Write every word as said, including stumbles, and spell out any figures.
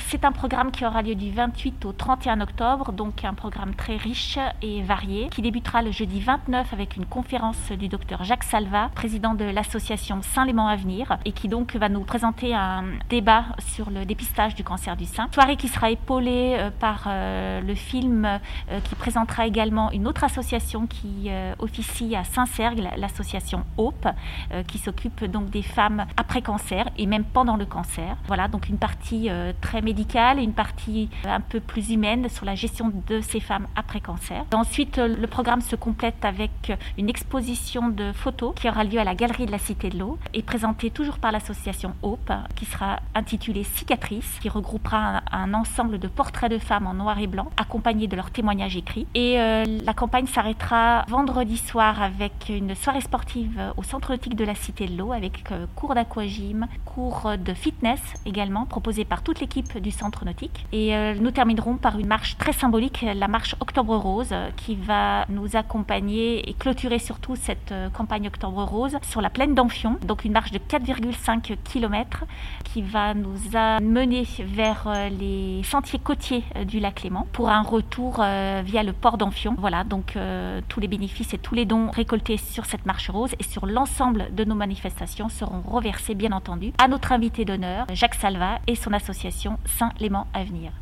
c'est un programme qui aura lieu du vingt-huit au trente et un octobre, donc un programme très riche et varié, qui débutera le jeudi vingt-neuf avec une conférence du docteur Jacques Salvat, président de l'association Sein-Léman Avenir, et qui donc va nous présenter un débat sur le dépistage du cancer du sein. Soirée qui sera épaulée euh, par euh, le film euh, qui présentera également une autre association qui euh, officie à Saint-Cergue, l'association Hope, euh, qui s'occupe donc des femmes après cancer et même pendant le cancer. Voilà, donc une partie euh, très médicale et une partie euh, un peu plus humaine sur la gestion de ces femmes après cancer. Ensuite, euh, le programme se complète avec une exposition de photos qui aura lieu à la Galerie de la Cité de l'Eau et présentée toujours par l'association Hope, qui sera intitulée Cicatrices, qui regroupera un, un ensemble de portraits de femmes en noir et blanc, accompagnés de leurs témoignages écrits. Et euh, la campagne s'arrêtera vendredi soir avec une soirée sportive au Centre nautique de la Cité de l'Eau, avec euh, cours d'aquagym, cours de fitness également, proposés par toute l'équipe du Centre nautique. Et euh, nous terminerons par une marche très symbolique, la marche Octobre Rose, qui va nous accompagner et clôturer surtout cette euh, campagne Octobre Rose sur la plaine d'Amphion, donc une marche de quatre virgule cinq kilomètres qui va nous amener vers euh, les sentiers côtiers euh, du lac Léman pour un retour euh, via le port d'Amphion. Voilà, donc euh, tous les bénéfices et tous les dons récoltés sur cette marche rose et sur l'ensemble de nos manifestations seront reversés bien entendu à notre invité d'honneur, Jacques Salvat et son association Sein-Léman Avenir.